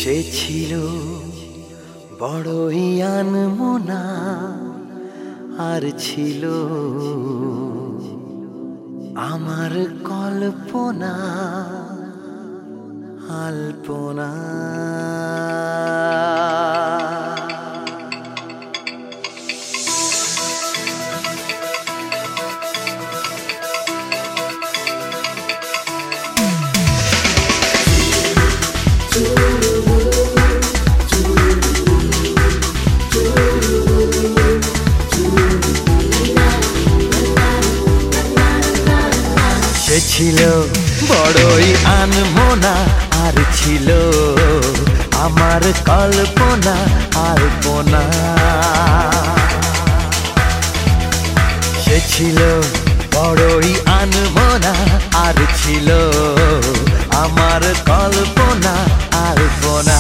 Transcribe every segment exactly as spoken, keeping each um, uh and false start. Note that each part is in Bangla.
সে ছিল বড়ই আনমনা, আর ছিল আমার কল্পনা আলপনা। সে ছিল বড়ই আনমনা, আর ছিল আমার কল্পনা আলপনা। সে ছিল বড়ই আনমনা, আর ছিল আমার কল্পনা আলপনা।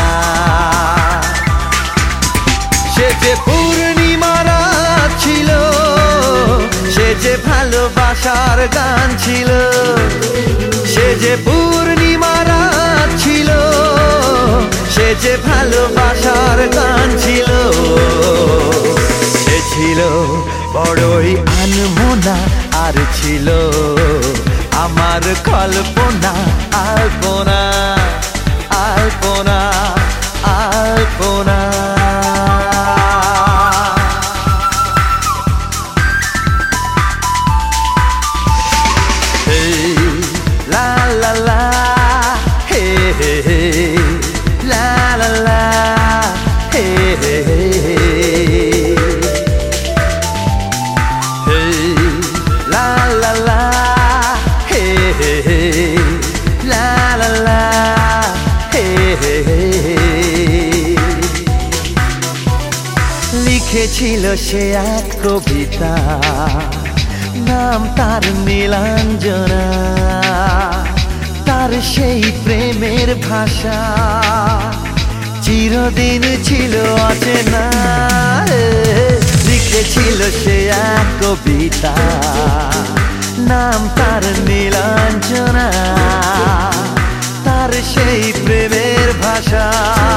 সে যে পূর্ণিমা রাত ছিল, সে যে ভালোবাসার গান ছিল। সে যে পূর্ণিমা রাত ছিল, সে যে ভালোবাসার গান ছিল। সে ছিল বড়ই আনমনা, আর ছিল আমার কল্পনা আলপনা আলপনা আলপনা। লিখেছিল সে এক কবিতা, নাম তার নীলাঞ্জনা। তার সেই প্রেমের ভাষা চিরদিন ছিল অচেনা। লিখেছিল সে এক কবিতা, নাম তার নীলাঞ্জনা। তার সেই প্রেমের ভাষা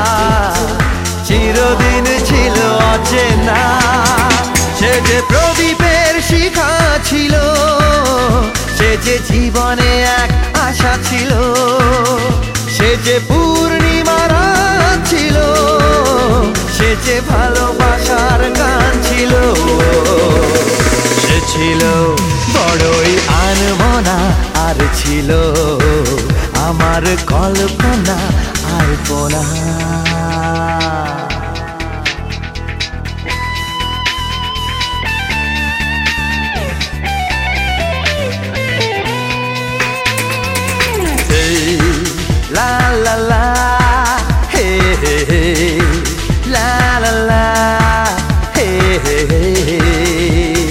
চিরদিন ছিল অচেনা। সে যে প্রদীপের শিখা ছিল, সে যে জীবনে এক আশা ছিল। সে যে পূর্ণিমা রাত ছিল, সে যে ভালোবাসার গান ছিল। সে ছিল বড়ই আনমনা, আর ছিল আমার কল্পনা আলপনা। La la la, hey hey hey, la la la, hey hey hey।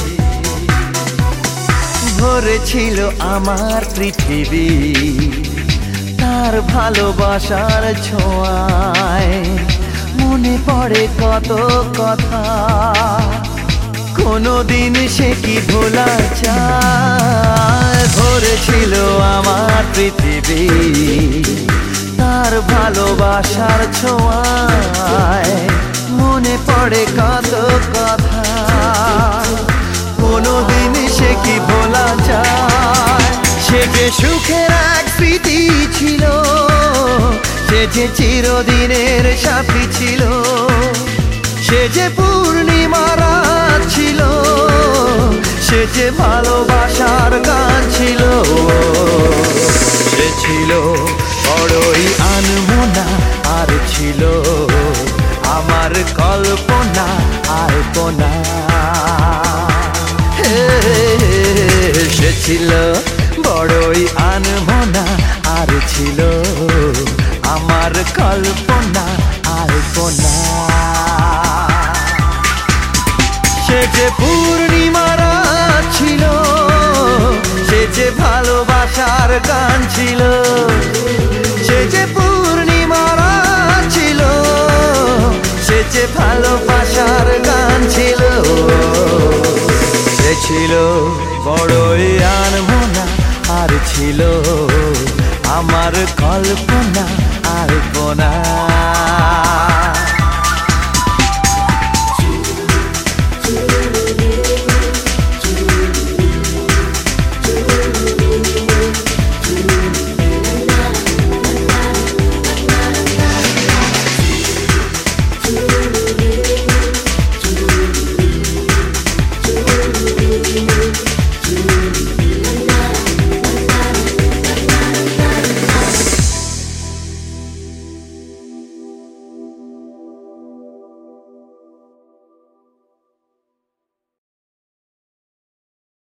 ভরে ছিল আমার পৃথিবী তার ভালোবাসার ছোঁয়ায়। মনে পড়ে কত কথা, কোনদিন সে কি ভোলা যায়। ভরেছিল আমার পৃথিবী তার ভালোবাসার ছোঁয়ায়। মনে পড়ে কত কথা, কোনদিন সে কি ভোলা যায়। সে যে সুখের এক স্মৃতি ছিল, সে যে চিরদিনের সাথী ছিল। সে যে পূর্ণিমা রাত ছিল, সে যে ভালোবাসার গান ছিল। সে ছিল বড়ই আনমনা, আর ছিল আমার কল্পনা আলপনা। সে ছিল বড়ই আনমনা, আর ছিল আমার কল্পনা আলপনা। সে যে পূর্ণিমা রাত ছিল, সে যে ভালোবাসার গান ছিল। সে যে পূর্ণিমা রাত ছিল, সে যে ভালোবাসার গান ছিল। সে ছিল বড়ই আনমনা, আর ছিল আমার কল্পনা আলপনা।